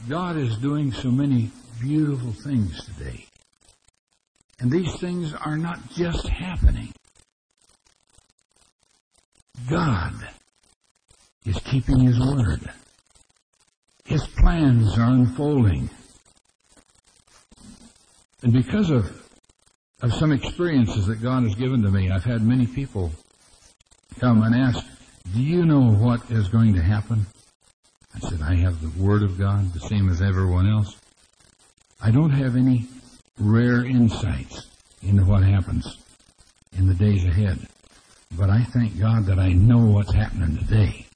God is doing so many beautiful things today. And these things are not just happening. God is keeping His word. His plans are unfolding. And because of some experiences that God has given to me, I've had many people come and ask, do you know what is going to happen? I said, I have the Word of God, the same as everyone else. I don't have any rare insights into what happens in the days ahead. But I thank God that I know what's happening today.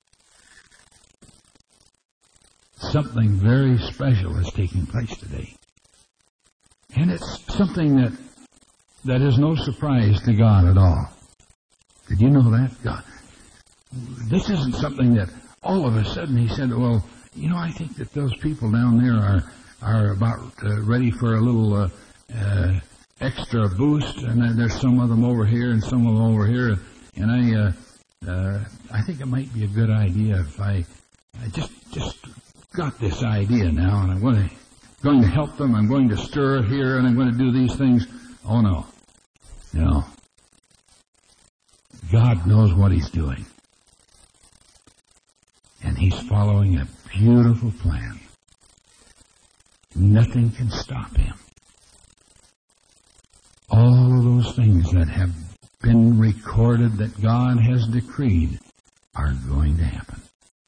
Something very special is taking place today. And it's something that is no surprise to God at all. Did you know that? God, this isn't something that all of a sudden He said, well, you know, I think that those people down there are about ready for a little extra boost, and there's some of them over here and some of them over here, and I think it might be a good idea if I just got this idea now, and I'm going to help them. I'm going to stir here, and I'm going to do these things. Oh no, no. God knows what He's doing, and He's following a beautiful plan. Nothing can stop Him. All of those things that have been recorded that God has decreed are going to happen.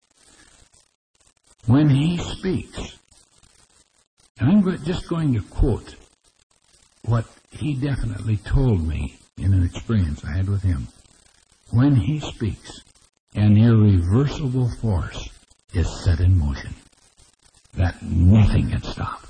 When He speaks, and I'm just going to quote what He definitely told me in an experience I had with Him. When He speaks, an irreversible force is set in motion that nothing can stop.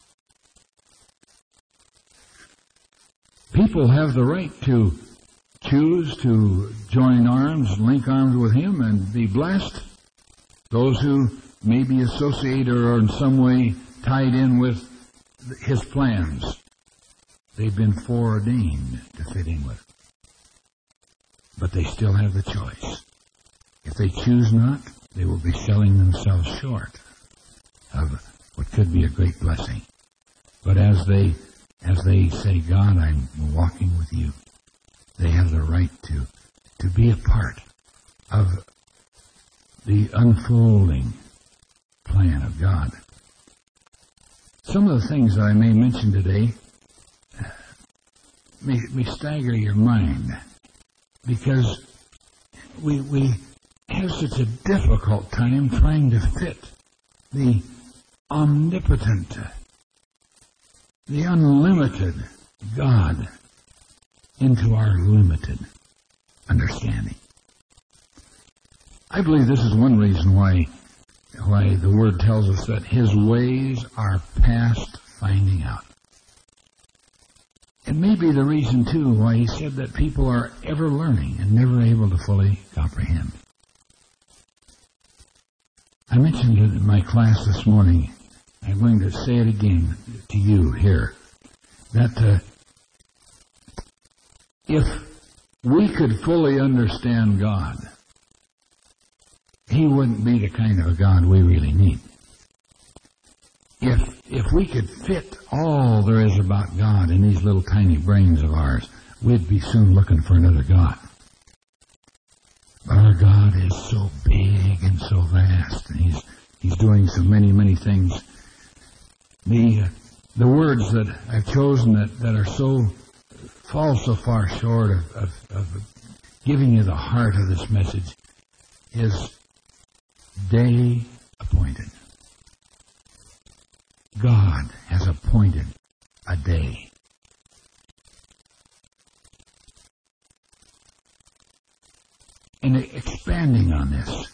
People have the right to choose to join arms, link arms with Him, and be blessed. Those who may be associated or in some way tied in with His plans, they've been foreordained to fit in with. But they still have the choice. If they choose not, they will be selling themselves short of what could be a great blessing. But as they say, God, I'm walking with you, they have the right to be a part of the unfolding plan of God. Some of the things that I may mention today may stagger your mind, because we have such a difficult time trying to fit the omnipotent, the unlimited God into our limited understanding. I believe this is one reason why the Word tells us that His ways are past finding out. It may be the reason, too, why He said that people are ever learning and never able to fully comprehend. I mentioned it in my class this morning. I'm going to say it again to you here, that if we could fully understand God, He wouldn't be the kind of a God we really need. If we could fit all there is about God in these little tiny brains of ours, we'd be soon looking for another God. But our God is so big and so vast, and He's doing so many, many things. The words that I've chosen that are fall so far short of giving you the heart of this message is day appointed. God has appointed a day. And expanding on this,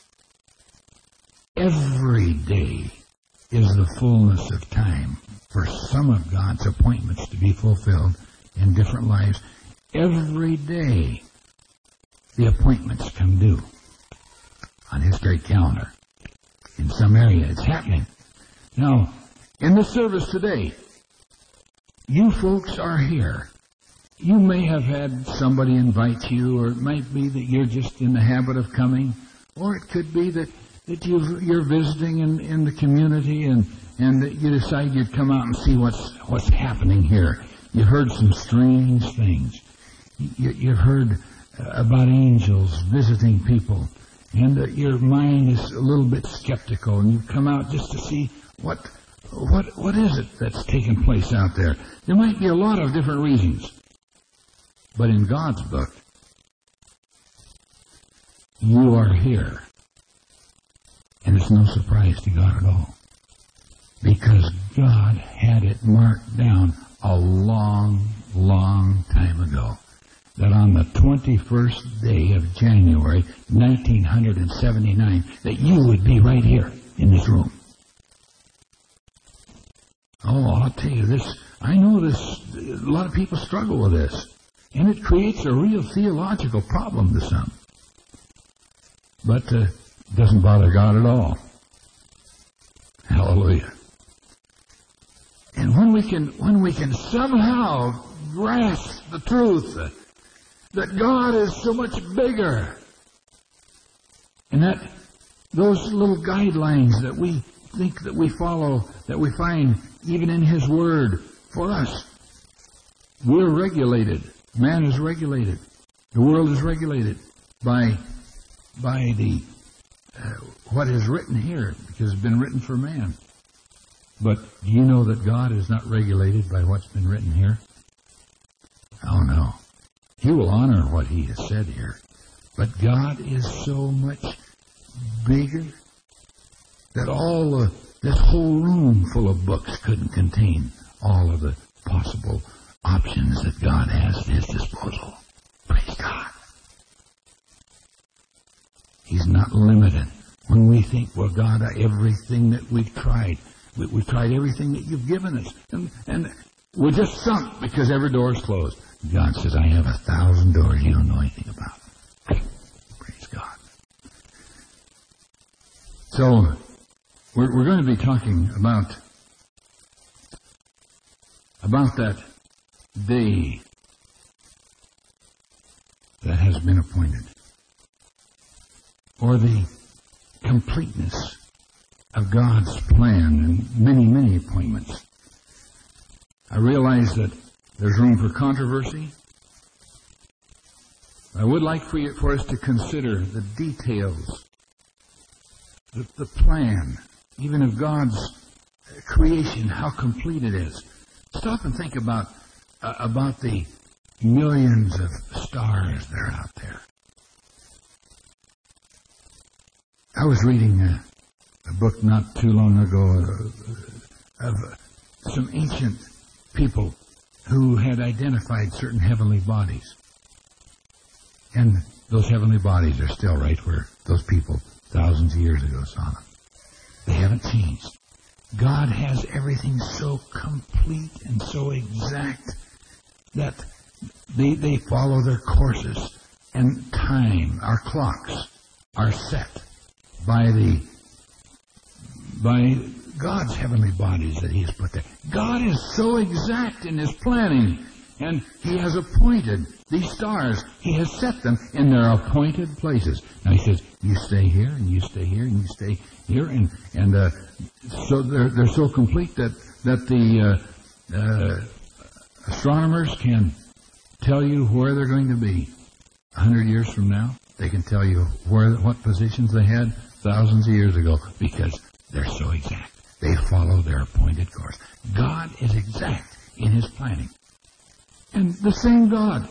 every day is the fullness of time for some of God's appointments to be fulfilled in different lives. Every day, the appointments come due on His great calendar. In some area, it's happening. Now, in the service today, you folks are here. You may have had somebody invite you, or it might be that you're just in the habit of coming, or it could be that you're visiting in the community, and and you decide you'd come out and see what's happening here. You heard some strange things. You heard about angels visiting people, and your mind is a little bit skeptical, and you come out just to see what is it that's taking place out there. There might be a lot of different reasons, but in God's book, you are here, and it's no surprise to God at all, because God had it marked down a long, long time ago, that on the 21st day of January, 1979, that you would be right here in this room. Oh, I'll tell you this. I know this. A lot of people struggle with this, and it creates a real theological problem to some. But it doesn't bother God at all. Hallelujah. And when we can somehow grasp the truth that God is so much bigger, and that those little guidelines that we think that we follow, that we find even in His Word for us, we're regulated. Man is regulated. The world is regulated by the what is written here, because it's been written for man. But do you know that God is not regulated by what's been written here? Oh, no. He will honor what He has said here. But God is so much bigger that this whole room full of books couldn't contain all of the possible options that God has at His disposal. Praise God. He's not limited. When we think, well, God, everything that we've tried everything that you've given us, and we're just sunk because every door is closed. God says, I have 1,000 doors you don't know anything about. Praise God. So, we're going to be talking about that day that has been appointed, or the completeness of God's plan and many, many appointments. I realize that there's room for controversy. I would like for us to consider the details, the plan, even of God's creation, how complete it is. Stop and think about the millions of stars that are out there. I was reading a book not too long ago of some ancient people who had identified certain heavenly bodies. And those heavenly bodies are still right where those people thousands of years ago saw them. They haven't changed. God has everything so complete and so exact that they follow their courses. And time, our clocks, are set by God's heavenly bodies that He has put there. God is so exact in His planning, and He has appointed these stars. He has set them in their appointed places. Now He says, you stay here, and you stay here, and you stay here, and so they're so complete that the astronomers can tell you where they're going to be 100 years from now. They can tell you what positions they had thousands of years ago, because they're so exact. They follow their appointed course. God is exact in His planning. And the same God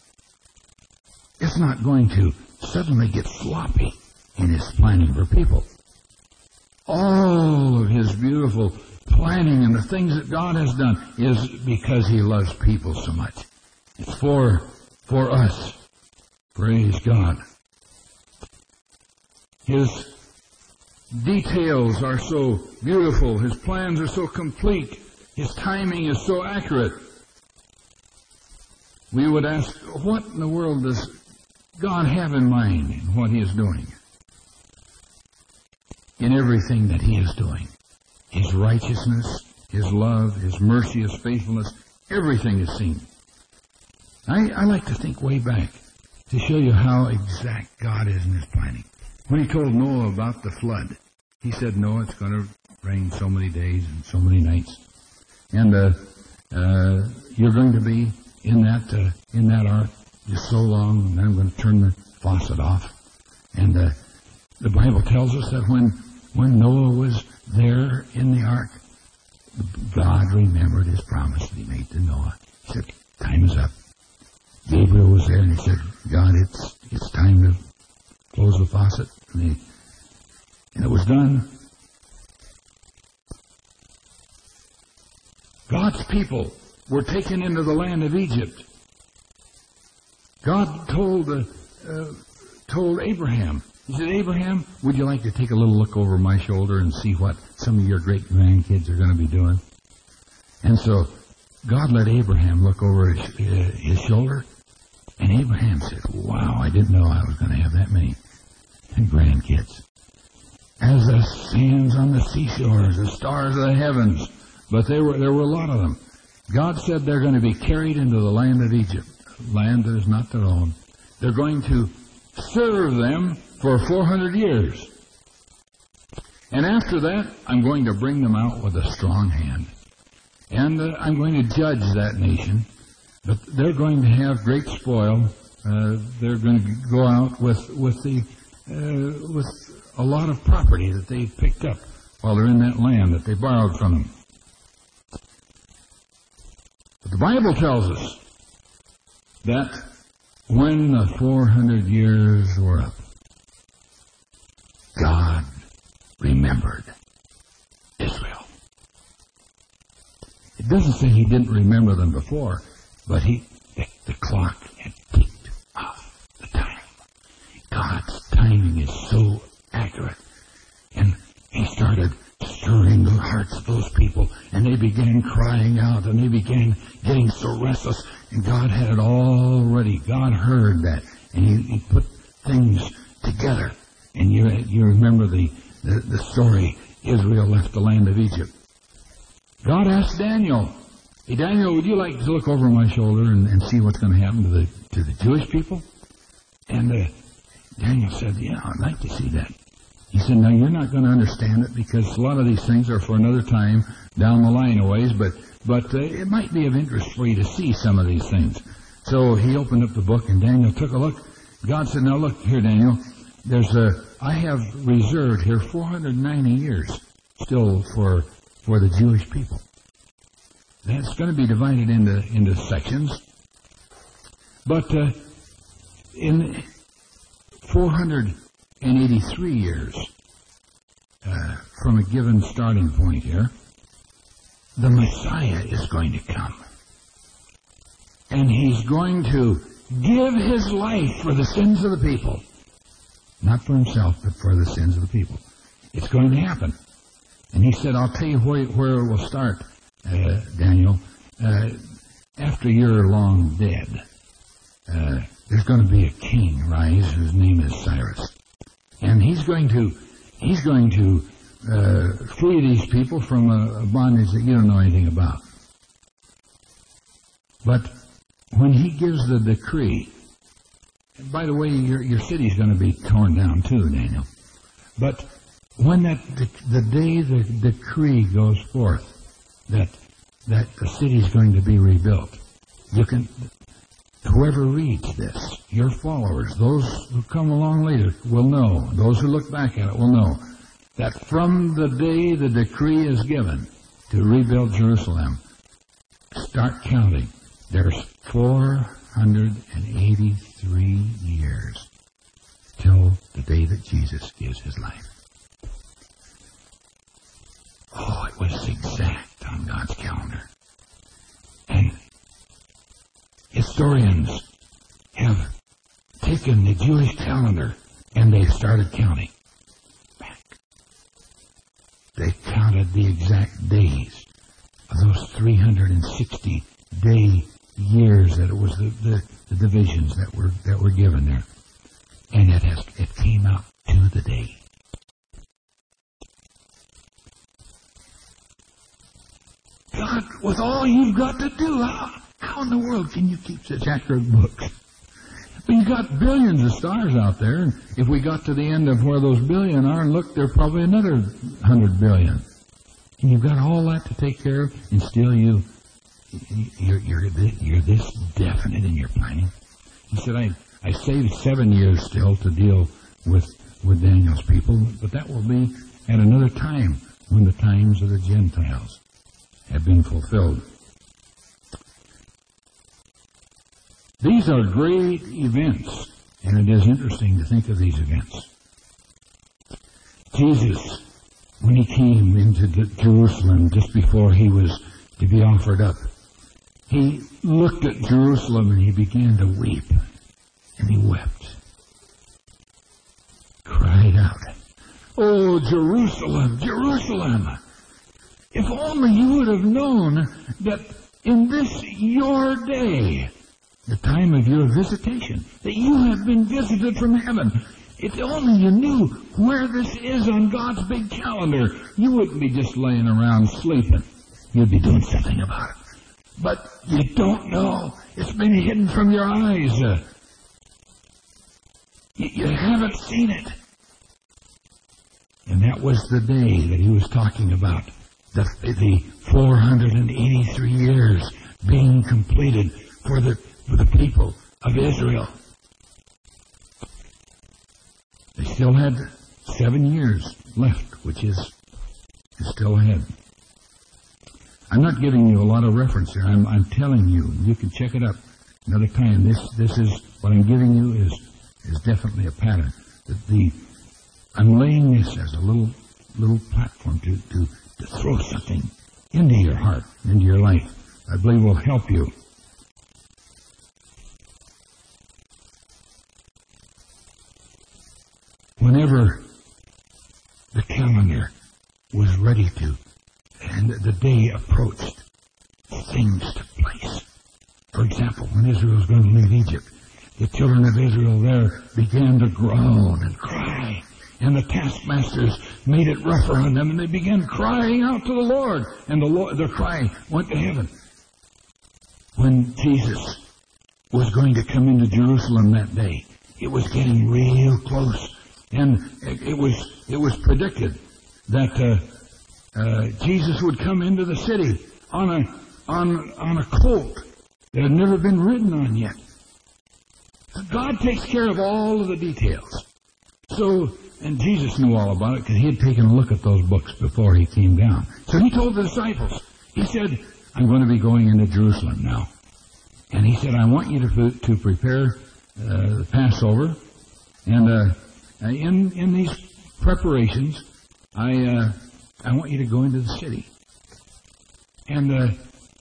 is not going to suddenly get sloppy in His planning for people. All of His beautiful planning and the things that God has done is because He loves people so much. It's for us. Praise God. His details are so beautiful. His plans are so complete. His timing is so accurate. We would ask, what in the world does God have in mind in what He is doing? In everything that He is doing. His righteousness, His love, His mercy, His faithfulness, everything is seen. I like to think way back to show you how exact God is in His planning. When He told Noah about the flood, He said, Noah, it's going to rain so many days and so many nights. And you're going to be in that ark just so long, and then I'm going to turn the faucet off. And the Bible tells us that when Noah was there in the ark, God remembered his promise that he made to Noah. He said, time is up. Gabriel was there, and he said, God, it's time to close the faucet. And it was done. God's people were taken into the land of Egypt. God told Abraham, he said, Abraham, would you like to take a little look over my shoulder and see what some of your great-grandkids are going to be doing? And so God let Abraham look over his shoulder, and Abraham said, wow, I didn't know I was going to have that many grandkids. As the sands on the seashores, the stars of the heavens, but there were a lot of them. God said they're going to be carried into the land of Egypt, land that is not their own. They're going to serve them for 400 years. And after that, I'm going to bring them out with a strong hand. And I'm going to judge that nation. But they're going to have great spoil. They're going to go out with a lot of property that they've picked up while they're in that land that they borrowed from them. But the Bible tells us that when the 400 years were up, God remembered Israel. It doesn't say he didn't remember them before, but the clock had ticked off the time. God's timing is so accurate. And he started stirring the hearts of those people, and they began crying out, and they began getting so restless, and God had it all ready. God heard that, and he put things together. And you remember the story, Israel left the land of Egypt. God asked Daniel, hey, Daniel, would you like to look over my shoulder and see what's going to happen to the Jewish people? And Daniel said, yeah, I'd like to see that. He said, now, you're not going to understand it because a lot of these things are for another time down the line a ways, but it might be of interest for you to see some of these things. So he opened up the book, and Daniel took a look. God said, now, look here, Daniel, I have reserved here 490 years still for the Jewish people. That's going to be divided into sections. But in 483 years, from a given starting point here, the Messiah is going to come. And he's going to give his life for the sins of the people. Not for himself, but for the sins of the people. It's going to happen. And he said, I'll tell you where it will start, Daniel. After you're long dead, there's going to be a king rise whose name is Cyrus. And he's going to free these people from a bondage that you don't know anything about. But when he gives the decree, and by the way, your city's going to be torn down too, Daniel. But when the day the decree goes forth that the city's going to be rebuilt, whoever reads this, your followers, those who come along later will know, those who look back at it will know, that from the day the decree is given to rebuild Jerusalem, start counting. There's 483 years till the day that Jesus gives his life. Oh, it was exact on God's calendar. And historians have taken the Jewish calendar and they've started counting back. They counted the exact days of those 360-day years that it was the divisions that were given there. And it came out to the day. God, with all you've got to do, how in the world can you keep such accurate books? Well, you've got billions of stars out there, and if we got to the end of where those billion are and looked, there are probably another 100 billion. And you've got all that to take care of, and still you're this definite in your planning. He said, I saved 7 years still to deal with Daniel's people, but that will be at another time when the times of the Gentiles have been fulfilled. These are great events, and it is interesting to think of these events. Jesus, when he came into Jerusalem just before he was to be offered up, he looked at Jerusalem and he began to weep. And he wept. Cried out, "Oh, Jerusalem, Jerusalem! If only you would have known that in this your day, the time of your visitation, that you have been visited from heaven. If only you knew where this is on God's big calendar, you wouldn't be just laying around sleeping. You'd be doing something about it. But you don't know. It's been hidden from your eyes. You haven't seen it." And that was the day that he was talking about, the 483 years being completed for the people of Israel. They still had 7 years left, which is still ahead. I'm not giving you a lot of reference here. I'm telling you. You can check it up another time. This is what I'm giving you is definitely a pattern. I'm laying this as a little platform to throw something into your heart, into your life. I believe will help you. Whenever the calendar was ready to, and the day approached, things took place. For example, when Israel was going to leave Egypt, the children of Israel there began to groan and cry, and the taskmasters made it rougher on them, and they began crying out to the Lord, and their cry went to heaven. When Jesus was going to come into Jerusalem that day, it was getting real close. And it was predicted that Jesus would come into the city on a colt that had never been ridden on yet. So God takes care of all of the details. So, and Jesus knew all about it because he had taken a look at those books before he came down. So he told the disciples, he said, "I'm going to be going into Jerusalem now." And he said, "I want you to prepare the Passover, and in these preparations, I want you to go into the city, and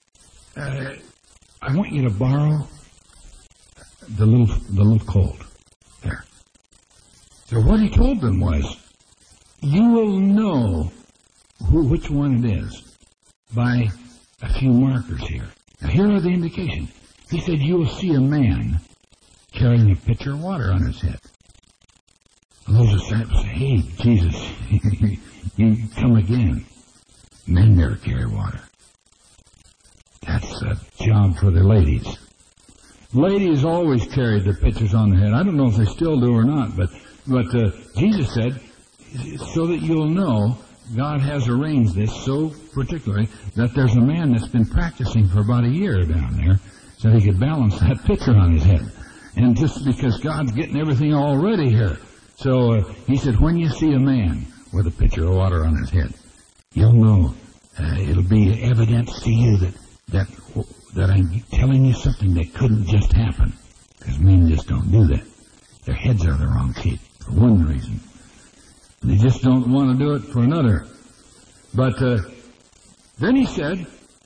I want you to borrow the little colt there." So what he told them was, "You will know which one it is by a few markers here." Now here are the indications. He said, "You will see a man carrying a pitcher of water on his head." Those disciples say, "Hey, Jesus, you come again." Men never carry water. That's a job for the ladies. Ladies always carried their pitchers on their head. I don't know if they still do or not, but Jesus said, so that you'll know, God has arranged this so particularly that there's a man that's been practicing for about a year down there so he could balance that pitcher on his head. And just because God's getting everything all ready here. So he said, when you see a man with a pitcher of water on his head, you'll know. It'll be evidence to you that I'm telling you something that couldn't just happen. Because men just don't do that. Their heads are the wrong shape for one reason. They just don't want to do it for another. But then he said,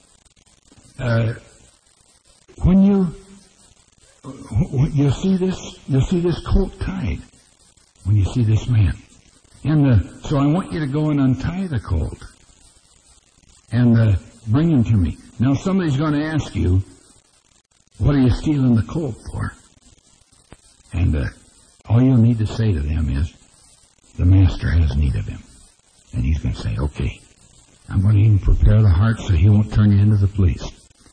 when you'll see this colt tied. When you see this man. And so I want you to go and untie the colt and bring him to me. Now somebody's going to ask you, what are you stealing the colt for? And all you'll need to say to them is, the master has need of him. And he's going to say, okay, I'm going to even prepare the heart so he won't turn you into the police.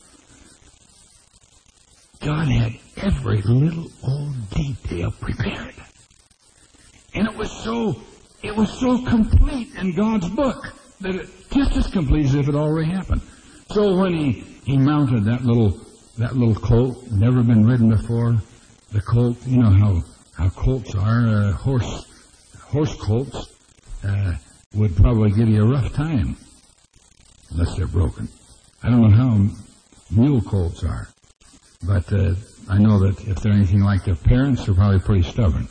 God had every little old detail prepared. And it was so complete in God's book just as complete as if it already happened. So when he mounted that little colt, never been ridden before, the colt, you know how colts are, horse colts, would probably give you a rough time, unless they're broken. I don't know how mule colts are, but I know that if they're anything like their parents, they're probably pretty stubborn.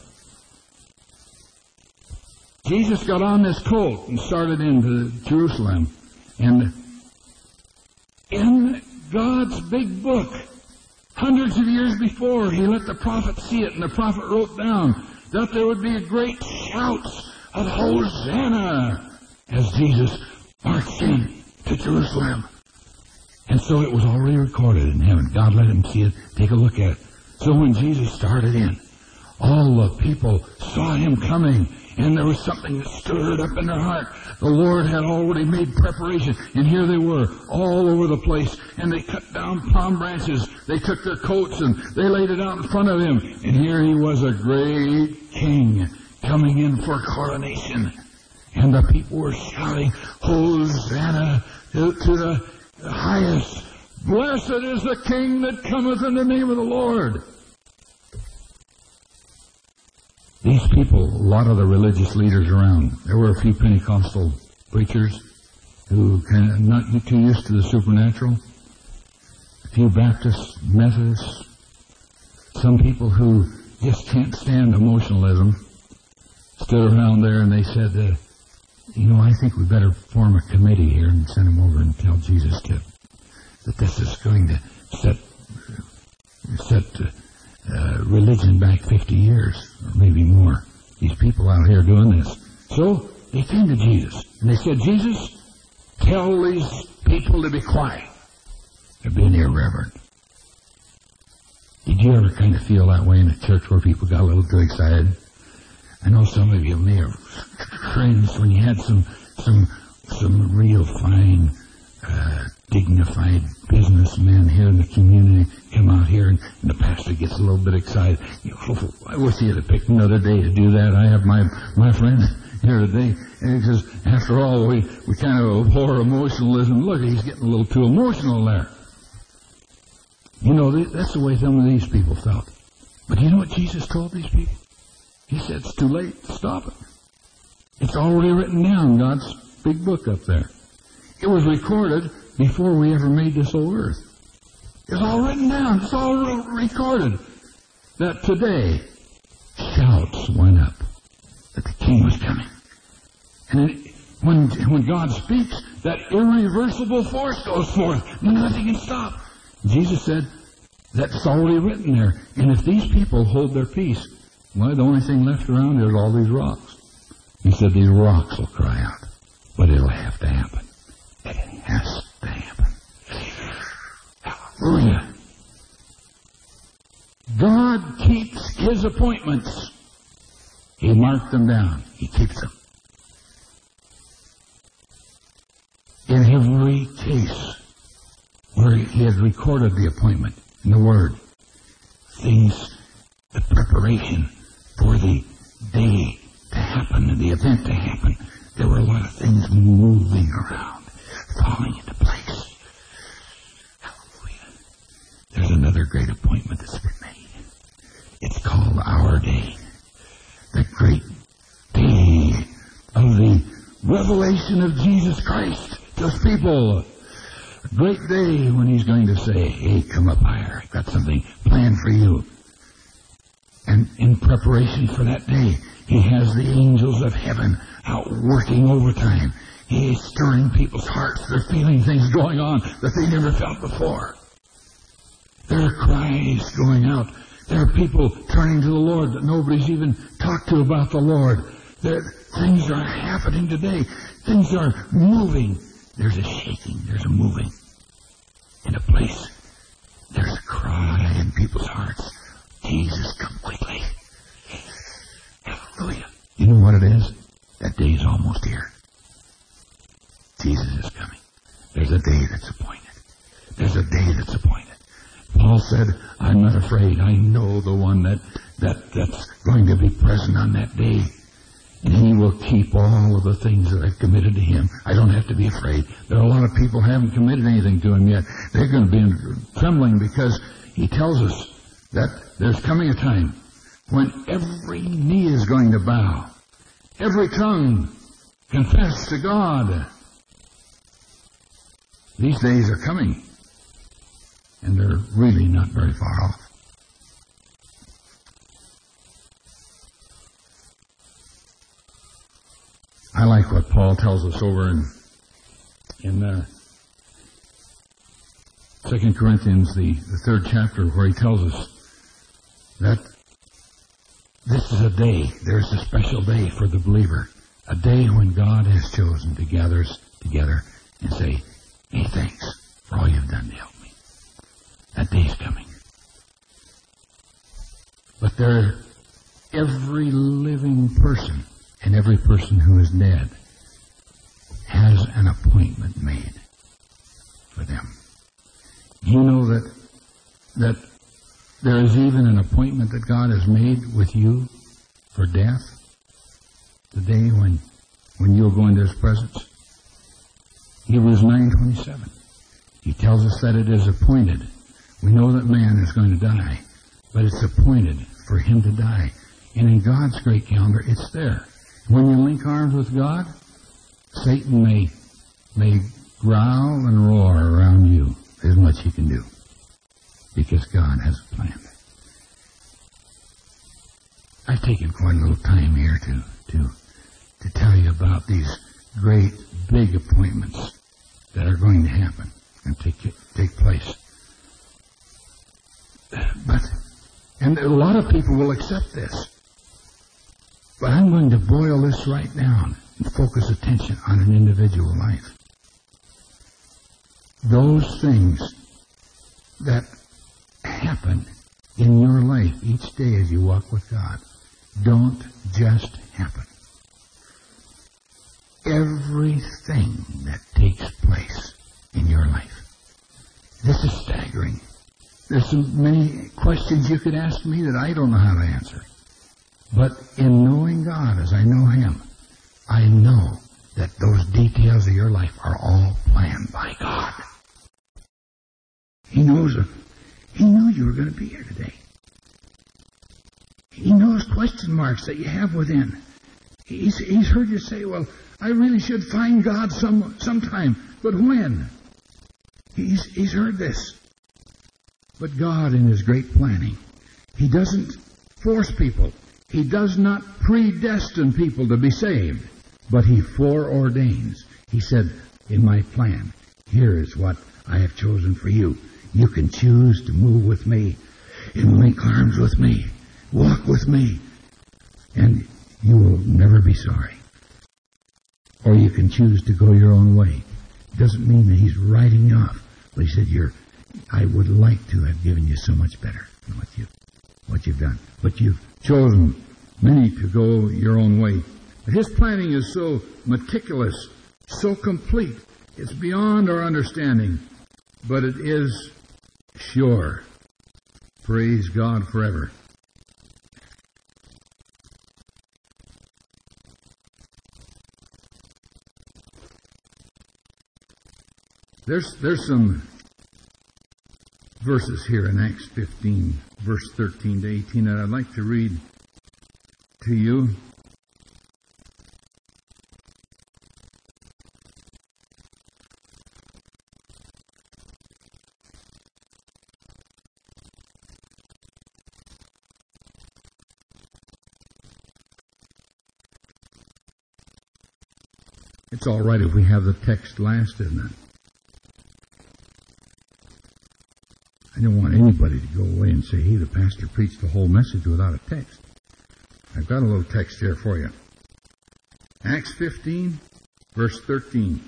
Jesus got on this colt and started into Jerusalem, and in God's big book, hundreds of years before, he let the prophet see it, and the prophet wrote down that there would be a great shout of Hosanna as Jesus marched in to Jerusalem. And so it was already recorded in heaven. God let him see it, take a look at it. So when Jesus started in, all the people saw him coming, and there was something that stirred up in their heart. The Lord had already made preparation, and here they were, all over the place, and they cut down palm branches. They took their coats, and they laid it out in front of him, and here he was, a great king, coming in for coronation. And the people were shouting, Hosanna to the highest. Blessed is the King that cometh in the name of the Lord. These people, a lot of the religious leaders around, there were a few Pentecostal preachers who kind of not too used to the supernatural, a few Baptists, Methodists, some people who just can't stand emotionalism, stood around there and they said, I think we better form a committee here and send them over and tell Jesus that this is going to set religion back 50 years, or maybe more. These people out here doing this. So they came to Jesus, and they said, Jesus, tell these people to be quiet. They're being irreverent. Did you ever kind of feel that way in a church where people got a little too excited? I know some of you may have cringed when you had some real fine, dignified businessmen here in the community come out here, and the pastor gets a little bit excited. I wish he had picked another day to do that. I have my friend here today, and he says, after all, we kind of abhor emotionalism. Look, he's getting a little too emotional there. That's the way some of these people felt. But you know what Jesus told these people? He said, it's too late to stop it. It's already written down, God's big book up there. It was recorded before we ever made this whole earth. It's all written down. It's all recorded. That today, shouts went up that the King was coming. And when God speaks, that irreversible force goes forth. Nothing can stop. Jesus said, that's already written there. And if these people hold their peace, well, the only thing left around is all these rocks. He said these rocks will cry out. But it'll have to happen. It has to happen. Hallelujah. God keeps his appointments. He marked them down. He keeps them. In every case where he had recorded the appointment in the Word, things, the preparation for the day to happen and the event to happen, there were a lot of things moving around, falling into place. Hallelujah. There's another great appointment that's been made. It's called our day. The great day of the revelation of Jesus Christ to his people. A great day when he's going to say, hey, come up higher. I've got something planned for you. And in preparation for that day, he has the angels of heaven out working overtime. He is stirring people's hearts. They're feeling things going on that they never felt before. There are cries going out. There are people turning to the Lord that nobody's even talked to about the Lord. Things are happening today. Things are moving. There's a shaking. There's a moving. In a place, there's a cry in people's hearts. Jesus, come quickly. Hallelujah. You know what it is? That day is almost here. Jesus is coming. There's a day that's appointed. There's a day that's appointed. Paul said, I'm not afraid. I know the one that's going to be present on that day. And He will keep all of the things that I've committed to Him. I don't have to be afraid. There are a lot of people who haven't committed anything to Him yet. They're going to be trembling because He tells us that there's coming a time when every knee is going to bow. Every tongue confess to God. These days are coming, and they're really not very far off. I like what Paul tells us over in 2 Corinthians, the 3rd chapter, where he tells us that this is a day, there's a special day for the believer, a day when God has chosen to gather us together and say, hey, thanks for all you've done to help me. That day's coming. But every living person and every person who is dead has an appointment made for them. You know that there is even an appointment that God has made with you for death? The day when you'll go into His presence? Hebrews 9:27. He tells us that it is appointed. We know that man is going to die, but it's appointed for him to die. And in God's great calendar, it's there. When you link arms with God, Satan may growl and roar around you as much he can do, because God has a plan. I've taken quite a little time here to tell you about these great big appointments that are going to happen and take place. And a lot of people will accept this. But I'm going to boil this right down and focus attention on an individual life. Those things that happen in your life each day as you walk with God don't just happen. Everything that takes place in your life. This is staggering. There's so many questions you could ask me that I don't know how to answer. But in knowing God as I know Him, I know that those details of your life are all planned by God. He knows them. He knew you were going to be here today. He knows question marks that you have within. He's heard you say, well, I really should find God sometime. But when? He's heard this. But God, in His great planning, He doesn't force people. He does not predestine people to be saved, but He foreordains. He said, in my plan, here is what I have chosen for you. You can choose to move with me and link arms with me, walk with me, and you will never be sorry. Or you can choose to go your own way. It doesn't mean that He's writing you off, but He said, I would like to have given you so much better than what you've done. But you've chosen many to go your own way. But His planning is so meticulous, so complete, it's beyond our understanding. But it is sure. Praise God forever. There's some verses here in Acts 15, verse 13 to 18, that I'd like to read to you. It's all right if we have the text last, isn't it? I don't want anybody to go away and say, hey, the pastor preached the whole message without a text. I've got a little text here for you. Acts 15, verse 13.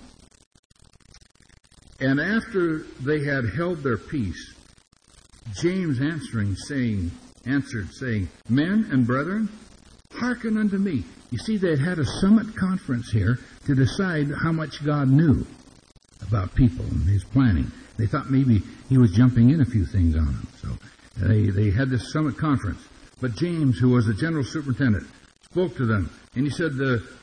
And after they had held their peace, James answered, saying, Men and brethren, hearken unto me. You see, they had a summit conference here to decide how much God knew about people and His planning. They thought maybe He was jumping in a few things on them. So they had this summit conference. But James, who was the general superintendent, spoke to them. And he said,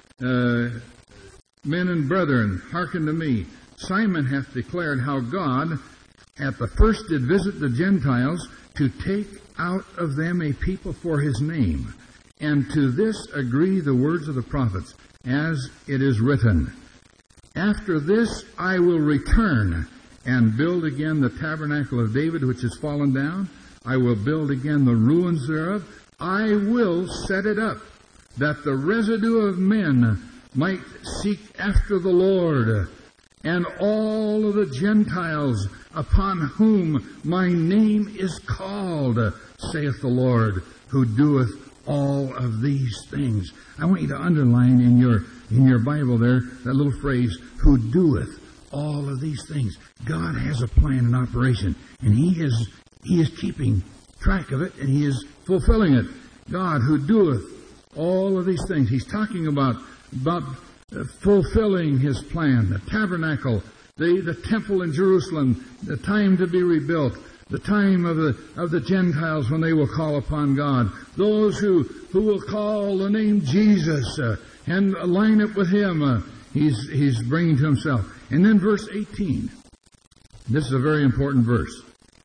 Men and brethren, hearken to me. Simon hath declared how God at the first did visit the Gentiles to take out of them a people for his name. And to this agree the words of the prophets, as it is written, After this I will return and build again the tabernacle of David, which is fallen down. I will build again the ruins thereof. I will set it up, that the residue of men might seek after the Lord, and all of the Gentiles upon whom my name is called, saith the Lord, who doeth all of these things. I want you to underline in your Bible there that little phrase, who doeth all of these things. God has a plan in operation, and He is keeping track of it, and He is fulfilling it. God who doeth all of these things. He's talking about fulfilling His plan, the tabernacle, the temple in Jerusalem, the time to be rebuilt, the time of the Gentiles when they will call upon God, those who will call the name Jesus and line up with Him. He's bringing to Himself. And then verse 18. This is a very important verse.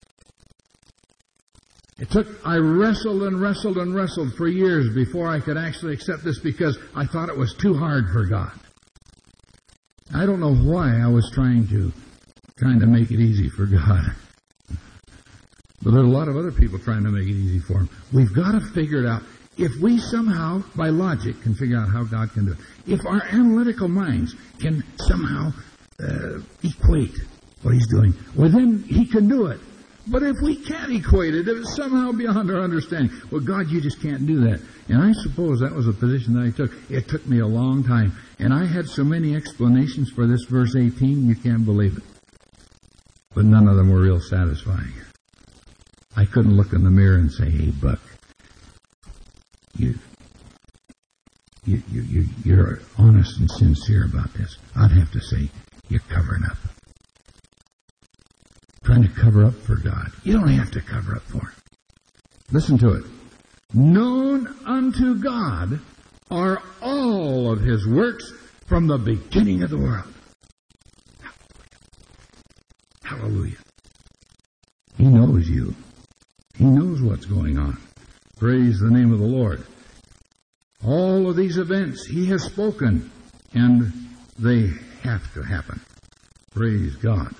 I wrestled and wrestled and wrestled for years before I could actually accept this, because I thought it was too hard for God. I don't know why I was trying to make it easy for God. But there's a lot of other people trying to make it easy for Him. We've got to figure it out. If we somehow, by logic, can figure out how God can do it, if our analytical minds can somehow equate what He's doing, well, then He can do it. But if we can't equate it, if it's somehow beyond our understanding, well, God, you just can't do that. And I suppose that was a position that I took. It took me a long time. And I had so many explanations for this verse 18, you can't believe it. But none of them were real satisfying. I couldn't look in the mirror and say, hey, Buck, you're honest and sincere about this. I'd have to say, you're covering up. Trying to cover up for God. You don't have to cover up for Him. Listen to it. Known unto God are all of His works from the beginning of the world. Hallelujah. He knows you. He knows what's going on. Praise the name of the Lord. All of these events He has spoken, and they have to happen. Praise God.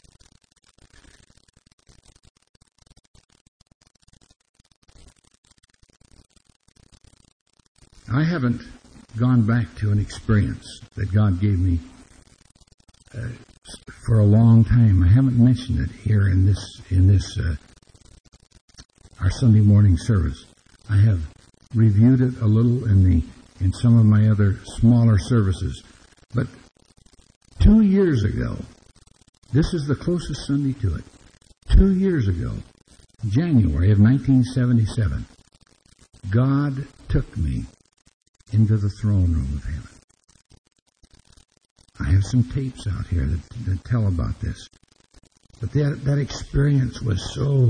I haven't gone back to an experience that God gave me for a long time. I haven't mentioned it here in this our Sunday morning service. I have reviewed it a little in some of my other smaller services. But 2 years ago, this is the closest Sunday to it. 2 years ago, January of 1977, God took me into the throne room of heaven. I have some tapes out here that tell about this. But that experience was so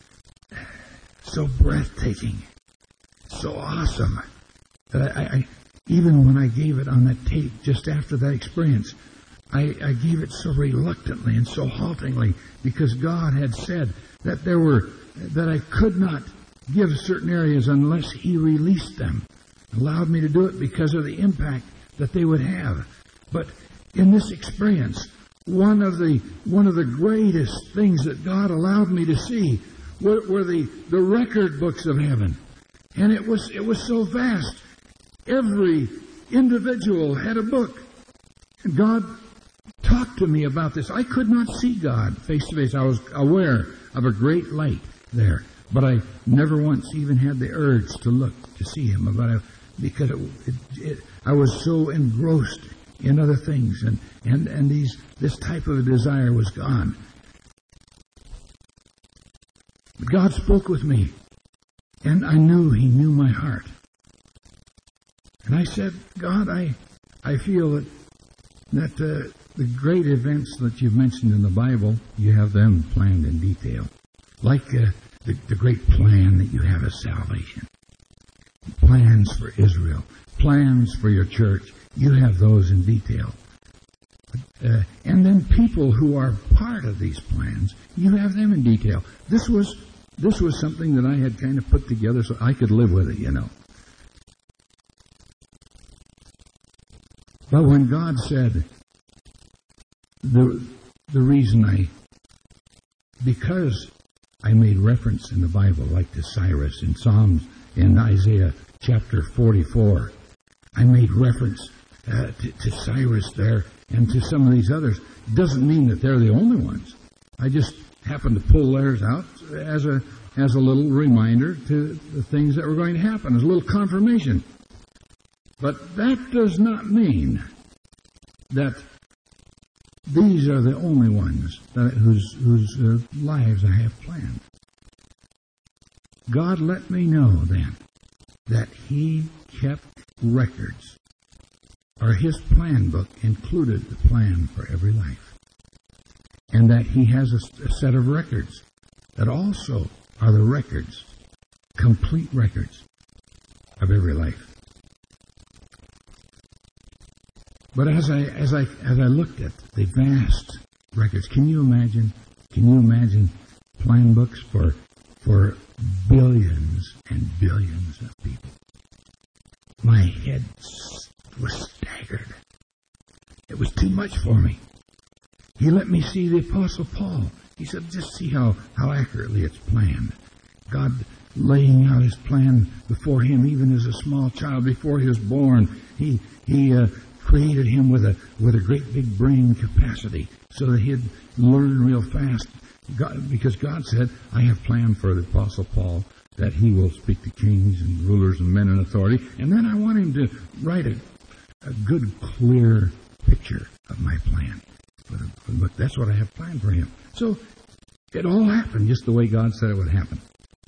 breathtaking, so awesome, that I even when I gave it on that tape just after that experience, I gave it so reluctantly and so haltingly, because God had said that that I could not give certain areas unless He released them. Allowed me to do it because of the impact that they would have. But in this experience, one of the greatest things that God allowed me to see were the record books of heaven. And it was so vast. Every individual had a book. And God talked to me about this. I could not see God face to face. I was aware of a great light there. But I never once even had the urge to look to see Him because I was so engrossed in other things, and this type of a desire was gone. But God spoke with me, and I knew He knew my heart. And I said, God, I feel that the great events that you've mentioned in the Bible, you have them planned in detail, like the great plan that you have of salvation. plans for Israel, plans for your church. You have those in detail. And then people who are part of these plans, you have them in detail. This was something that I had kind of put together so I could live with it, you know. But when God said, the reason because I made reference in the Bible, like to Cyrus in Psalms, in Isaiah chapter 44, I made reference to Cyrus there and to some of these others. It doesn't mean that they're the only ones. I just happened to pull theirs out as a little reminder to the things that were going to happen, as a little confirmation. But that does not mean that these are the only ones whose lives I have planned. God let me know then that He kept records, or His plan book included the plan for every life, and that He has a set of records that also are the records, complete records of every life. But as I looked at the vast records, can you imagine plan books for billions and billions of people? My head was staggered. It was too much for me. He let me see the Apostle Paul. He said, just see how accurately it's planned. God laying out His plan before him, even as a small child, before he was born. He created him with a great big brain capacity so that he'd learn real fast. Because God said, I have planned for the Apostle Paul that he will speak to kings and rulers and men in authority. And then I want him to write a good, clear picture of my plan for the book. That's what I have planned for him. So it all happened just the way God said it would happen.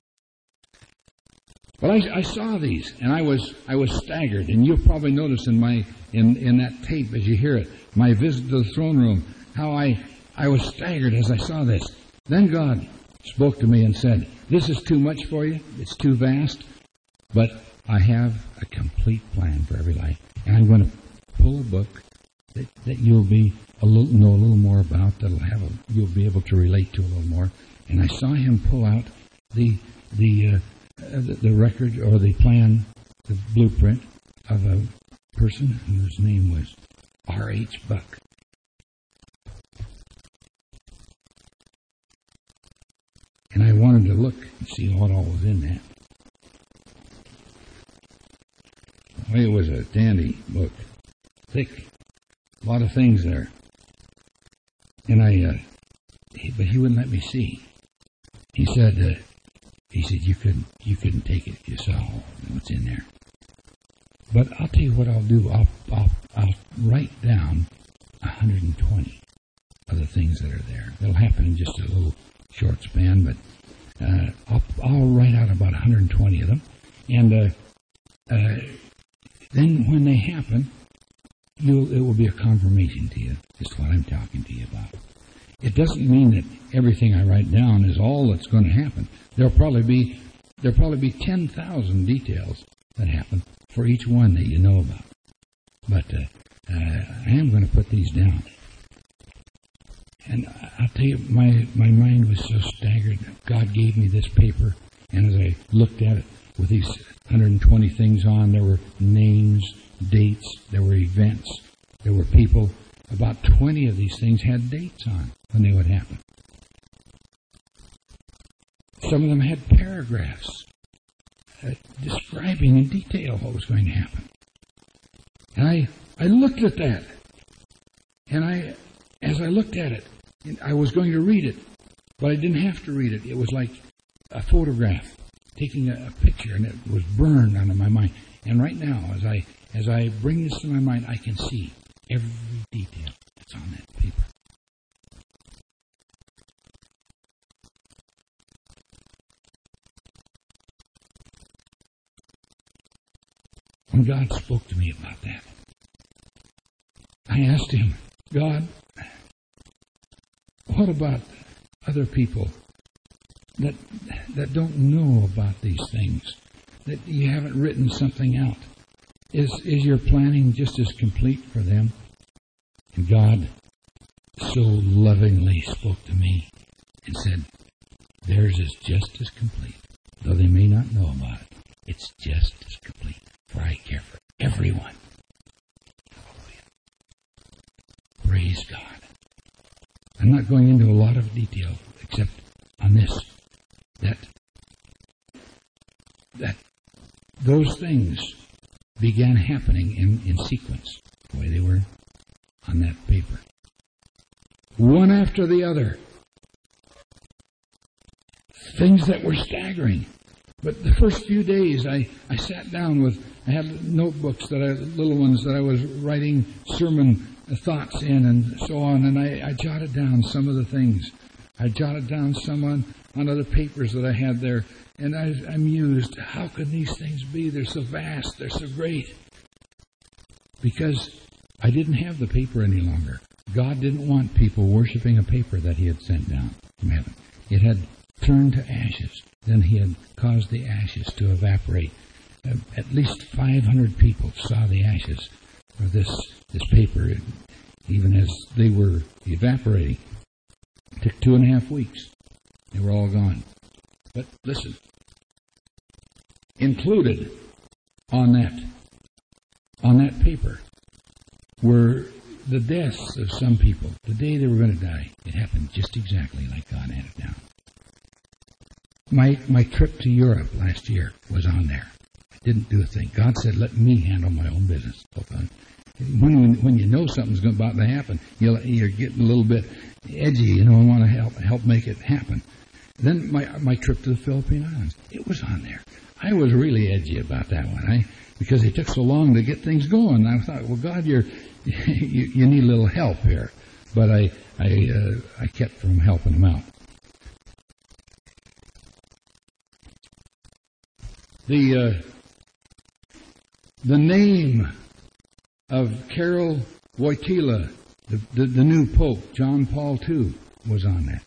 Well, I saw these, and I was staggered. And you'll probably notice in that tape as you hear it, my visit to the throne room, how I was staggered as I saw this. Then God spoke to me and said, this is too much for you. It's too vast. But I have a complete plan for every life. And I'm going to pull a book that you'll know a little more about, you'll be able to relate to a little more. And I saw him pull out the record or the plan, the blueprint of a person whose name was R.H. Buck. And I wanted to look and see what all was in that. Well, it was a dandy book, thick, a lot of things there. And but he wouldn't let me see. He said you couldn't take it if you saw what's in there. But I'll tell you what I'll do. I'll write down 120 of the things that are there. It'll happen in just a little short span, but I'll write out about 120 of them. And then when they happen, it will be a confirmation to you, just what I'm talking to you about. It doesn't mean that everything I write down is all that's going to happen. There'll probably be 10,000 details that happen for each one that you know about. But I am going to put these down. And I'll tell you, my mind was so staggered. God gave me this paper, and as I looked at it with these 120 things on, there were names, dates, there were events, there were people. About 20 of these things had dates on when they would happen. Some of them had paragraphs describing in detail what was going to happen. And I looked at that, and as I looked at it, I was going to read it, but I didn't have to read it. It was like a photograph, taking a picture, and it was burned onto my mind. And right now, as I bring this to my mind, I can see every detail that's on that paper. When God spoke to me about that, I asked him, God, what about other people that don't know about these things, that you haven't written something out? Is your planning just as complete for them? And God so lovingly spoke to me and said, theirs is just as complete. Though they may not know about it, it's just as complete. For I care for everyone. Hallelujah. Praise God. I'm not going into a lot of detail except on this, that those things began happening in sequence, the way they were on that paper. One after the other. Things that were staggering. But the first few days I sat down I had notebooks, little ones that I was writing sermon thoughts in and so on, and I jotted down some of the things. I jotted down some on other papers that I had there, and I mused, how could these things be? They're so vast, they're so great. Because I didn't have the paper any longer. God didn't want people worshiping a paper that He had sent down from heaven. It had turned to ashes. Then He had caused the ashes to evaporate. At least 500 people saw the ashes of this paper, even as they were evaporating. It took 2.5 weeks. They were all gone. But listen, included on that paper were the deaths of some people. The day they were going to die, it happened just exactly like God had it down. My trip to Europe last year was on there. I didn't do a thing. God said, let me handle my own business. When you know something's about to happen, you're getting a little bit edgy, and want to help make it happen. Then my trip to the Philippine Islands, it was on there. I was really edgy about that one, because it took so long to get things going. I thought, well, God, you need a little help here. But I kept from helping them out. The name of Karol Wojtyla, the new Pope, John Paul II, was on that.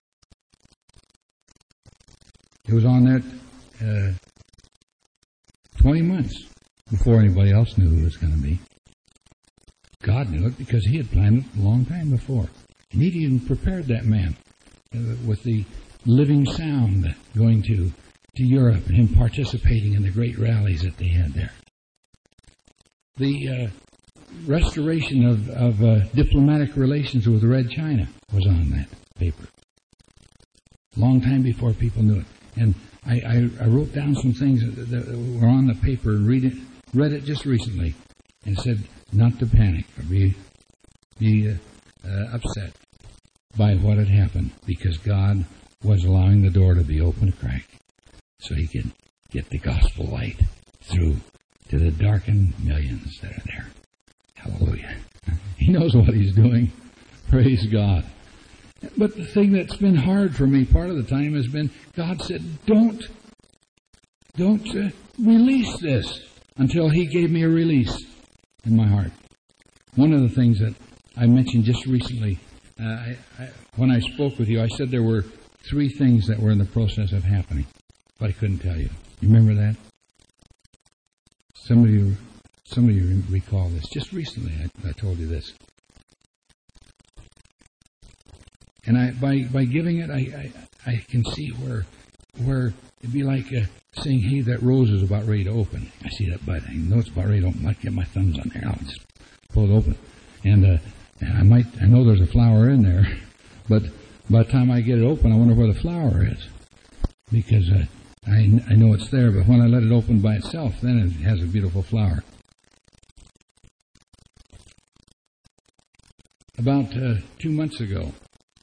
It was on that 20 months before anybody else knew who it was going to be. God knew it because He had planned it a long time before. And He'd even prepared that man with the living sound going to Europe and him participating in the great rallies that they had there. The restoration of diplomatic relations with Red China was on that paper. Long time before people knew it. And I wrote down some things that were on the paper and read it just recently, and said not to panic or be upset by what had happened, because God was allowing the door to be open a crack so He could get the gospel light through to the darkened millions that are there. Hallelujah. He knows what He's doing. Praise God. But the thing that's been hard for me part of the time has been, God said, don't release this until He gave me a release in my heart. One of the things that I mentioned just recently, when I spoke with you, I said there were 3 things that were in the process of happening, but I couldn't tell you. You remember that? Some of you recall this. Just recently, I told you this. And by giving it, I can see where it'd be like saying, hey, that rose is about ready to open. I see that bud. I know it's about ready to open. I get my thumbs on there. I'll just pull it open. And I know there's a flower in there, but by the time I get it open, I wonder where the flower is. Because I know it's there, but when I let it open by itself, then it has a beautiful flower. About 2 months ago,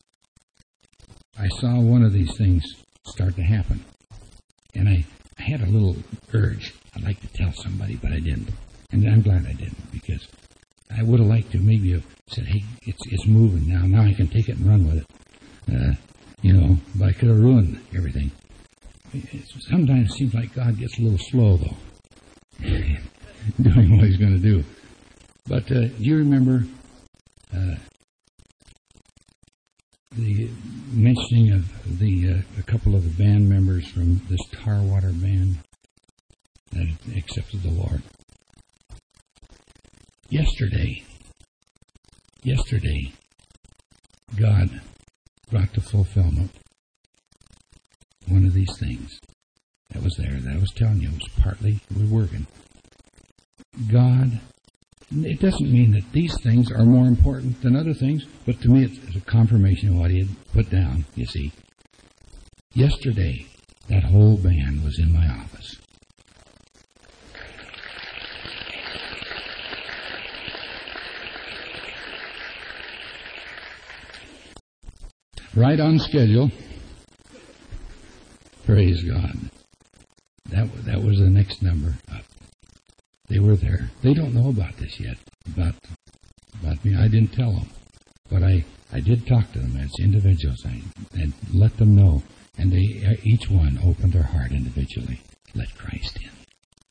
I saw one of these things start to happen. And I had a little urge. I'd like to tell somebody, but I didn't. And I'm glad I didn't, because I would have liked to maybe have said, hey, it's moving now. Now I can take it and run with it. But I could have ruined everything. Sometimes it seems like God gets a little slow, though, doing what He's going to do. But do you remember the mentioning of a couple of the band members from this Tarwater band? that had accepted the Lord. Yesterday, God brought to fulfillment one of these things that was there, that I was telling you, it was partly we're working. God, it doesn't mean that these things are more important than other things, but to me it's a confirmation of what he had put down, you see. Yesterday, that whole band was in my office. Right on schedule. Praise God. That was the next number up. They were there. They don't know about this yet, about me. I didn't tell them. But I did talk to them as individuals and let them know. And they each one opened their heart individually. Let Christ in.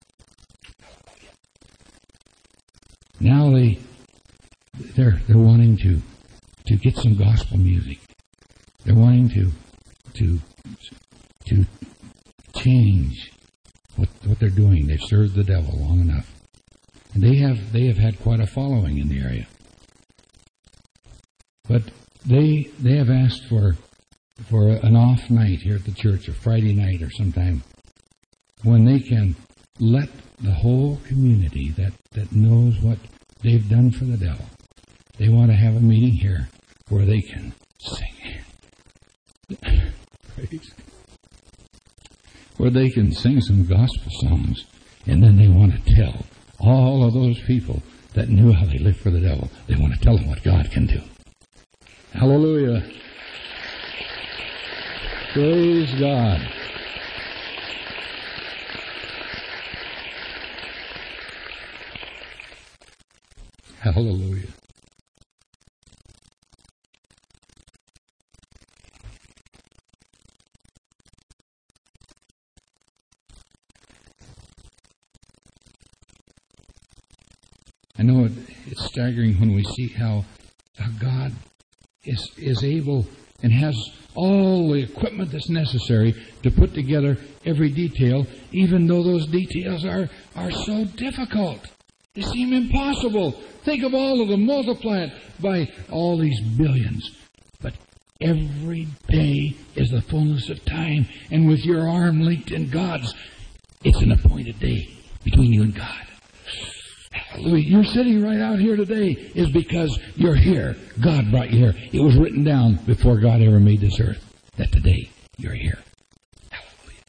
Now they're wanting to get some gospel music. They're wanting to change what they're doing. They've served the devil long enough. And they have had quite a following in the area. But they have asked for an off night here at the church, a Friday night or sometime, when they can let the whole community that knows what they've done for the devil, they want to have a meeting here where they can sing. Praise. Where they can sing some gospel songs, and then they want to tell all of those people that knew how they lived for the devil, they want to tell them what God can do. Hallelujah. Praise God. Hallelujah. I know it's staggering when we see how God is able and has all the equipment that's necessary to put together every detail, even though those details are so difficult. They seem impossible. Think of all of them, multiply it by all these billions. But every day is the fullness of time, and with your arm linked in God's, it's an appointed day between you and God. Hallelujah. You're sitting right out here today is because you're here. God brought you here. It was written down before God ever made this earth that today you're here. Hallelujah.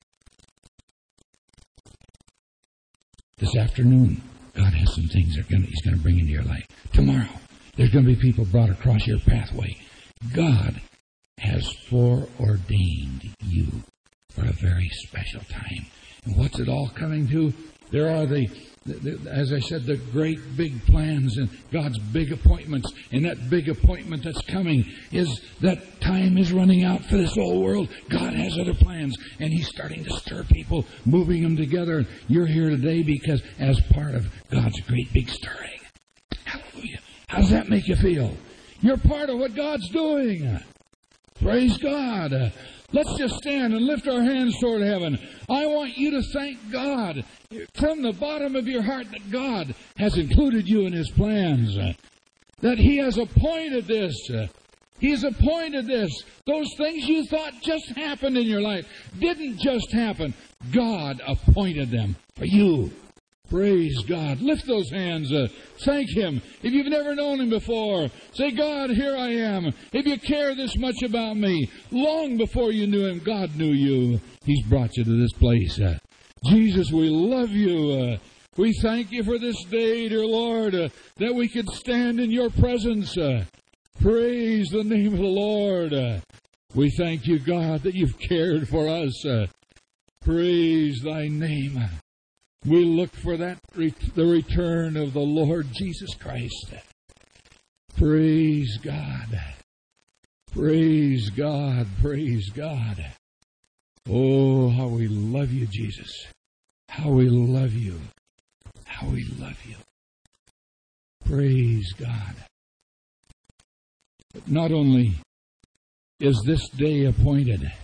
This afternoon, God has some things He's going to bring into your life. Tomorrow, there's going to be people brought across your pathway. God has foreordained you for a very special time. And what's it all coming to? There are as I said, the great big plans and God's big appointments. And that big appointment that's coming is that time is running out for this whole world. God has other plans, and He's starting to stir people, moving them together. And you're here today because as part of God's great big stirring. Hallelujah. How does that make you feel? You're part of what God's doing. Praise God. Let's just stand and lift our hands toward heaven. I want you to thank God from the bottom of your heart that God has included you in His plans. That He has appointed this. He's appointed this. Those things you thought just happened in your life didn't just happen. God appointed them for you. Praise God. Lift those hands. Thank Him. If you've never known Him before, say, God, here I am. If you care this much about me, long before you knew Him, God knew you. He's brought you to this place. Jesus, we love you. We thank you for this day, dear Lord, that we could stand in your presence. Praise the name of the Lord. We thank you, God, that you've cared for us. Praise thy name. We look for the return of the Lord Jesus Christ. Praise God. Praise God. Praise God. Oh, how we love you, Jesus. How we love you. How we love you. Praise God. But not only is this day appointed,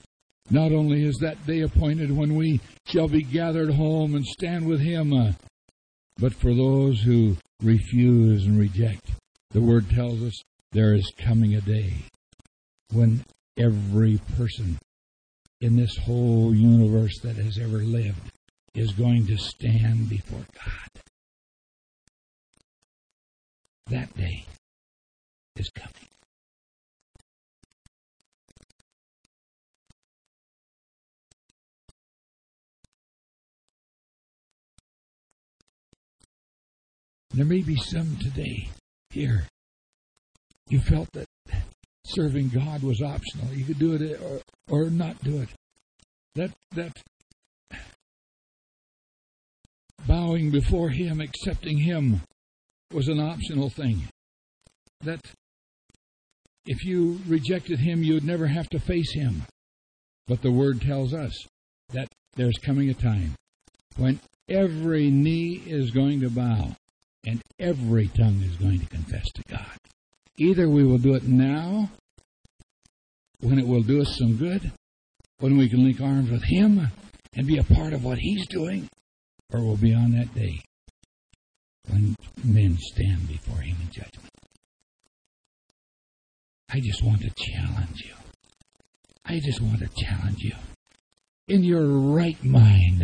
Not only is that day appointed when we shall be gathered home and stand with Him, but for those who refuse and reject, the Word tells us there is coming a day when every person in this whole universe that has ever lived is going to stand before God. That day is coming. There may be some today here. You felt that serving God was optional. You could do it or not do it. That bowing before Him, accepting Him, was an optional thing. That if you rejected Him, you would never have to face Him. But the Word tells us that there's coming a time when every knee is going to bow and every tongue is going to confess to God. Either we will do it now, when it will do us some good, when we can link arms with Him and be a part of what He's doing, or we'll be on that day when men stand before Him in judgment. I just want to challenge you. I just want to challenge you. In your right mind,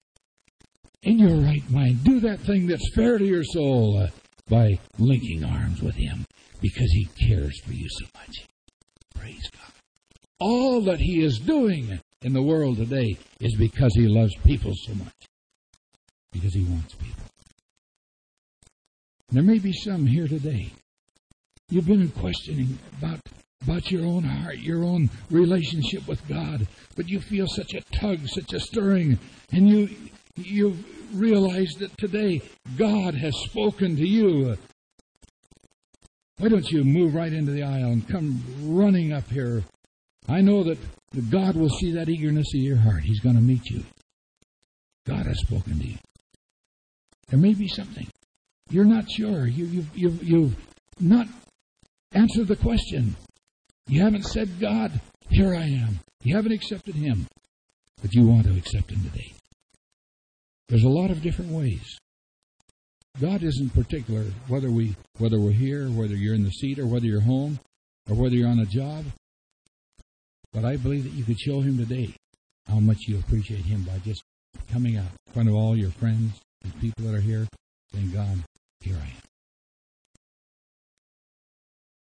do that thing that's fair to your soul by linking arms with Him because He cares for you so much. Praise God. All that He is doing in the world today is because He loves people so much. Because He wants people. There may be some here today. You've been questioning about your own heart, your own relationship with God, but you feel such a tug, such a stirring, and you've realized that today God has spoken to you. Why don't you move right into the aisle and come running up here? I know that God will see that eagerness in your heart. He's going to meet you. God has spoken to you. There may be something. You're not sure. You've not answered the question. You haven't said, God, here I am. You haven't accepted Him. But you want to accept Him today. There's a lot of different ways. God isn't particular whether we're here, whether you're in the seat, or whether you're home, or whether you're on a job. But I believe that you could show Him today how much you appreciate Him by just coming out in front of all your friends and people that are here, saying, God, here I am.